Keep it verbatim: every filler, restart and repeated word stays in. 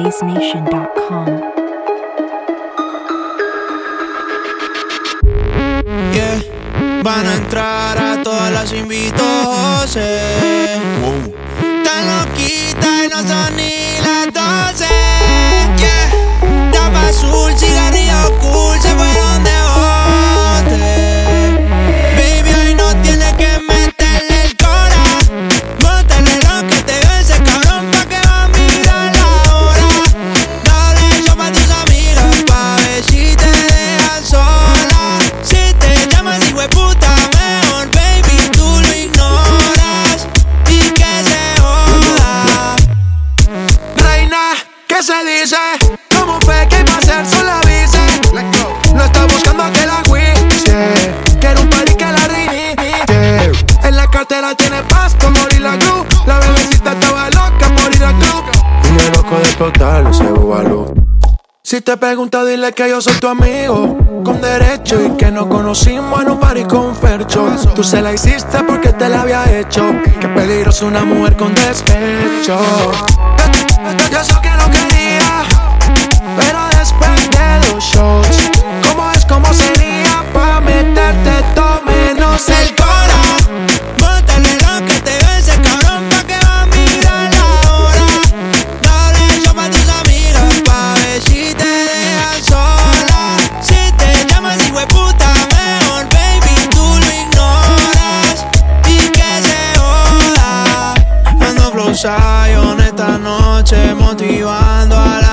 bass nation dot com. Yeah, van a entrar a todas las invito, José. Wow. Tan loquita y no son ni las doce. Yeah, tapa azul, cigarrillo cool, se fueron de bote. Baby, hoy no tienes que meterle el cora. Bótale lo que te ve ese cabrón pa' que va a mirar la hora. Dale eso pa' tus amigas pa' ver si te dejan sola. Si te llamas hijueputa, mejor baby tú lo ignoras y que se joda. Reina, ¿qué se dice? ¿Cómo fue que iba a ser? Solo avise. No está buscando que la guise. Quiero un party que la rinite. En la cartera tiene paz como la Cruz. La bebecita estaba loca por ir al club. Y yo loco de explotarlo, ese bubalú. Si te pregunta, dile que yo soy tu amigo con derecho y que nos conocimos en un party con Fercho. Tú se la hiciste porque te la había hecho. Qué peligroso una mujer con despecho. Yo sé que no quería, pero después de dos shots, ¿cómo es, cómo sería pa' meterte todo menos el cora? Bótale lo que te ve ese cabrón pa' que va a mirar la hora. Dale eso pa' tus amigas pa' ver si te dejan sola. Si te llamas hijueputa, mejor baby tú lo ignoras y que se joda. Ando flow Zion esta noche motivando a la